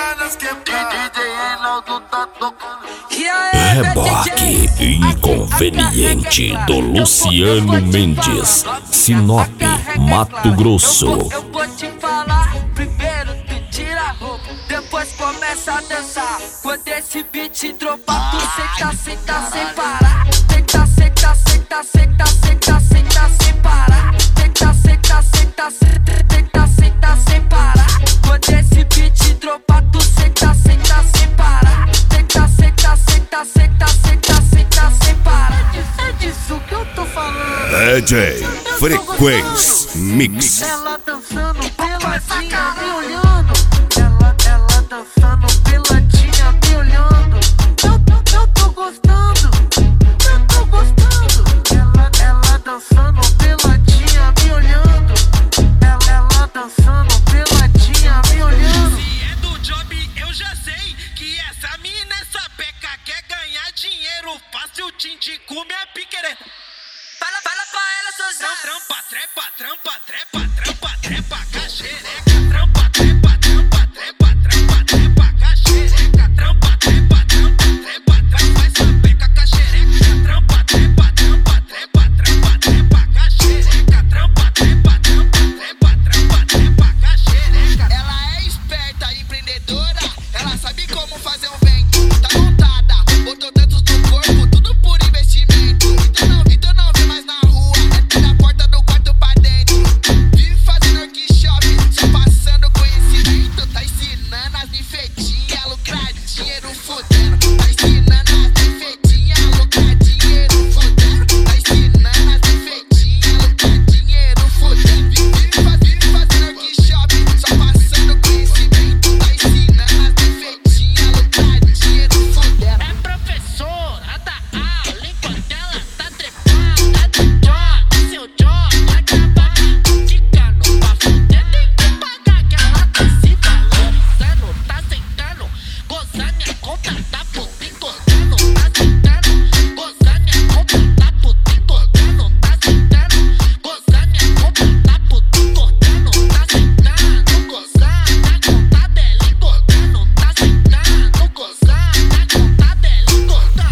Reboque inconveniente do Luciano Mendes, Sinop, Mato Grosso. Eu vou te falar, primeiro tu tira a roupa, depois começa a dançar. Quando esse beat dropar, tu senta, senta sem parar. Senta, senta, senta, senta, senta, senta sem parar. Senta, senta, senta, senta, senta sem parar. Quando esse beat dropar, tu senta, senta sem parar. Senta, senta, senta, senta, senta, senta sem parar. É disso que eu tô falando. DJ Frequência Mix. Ela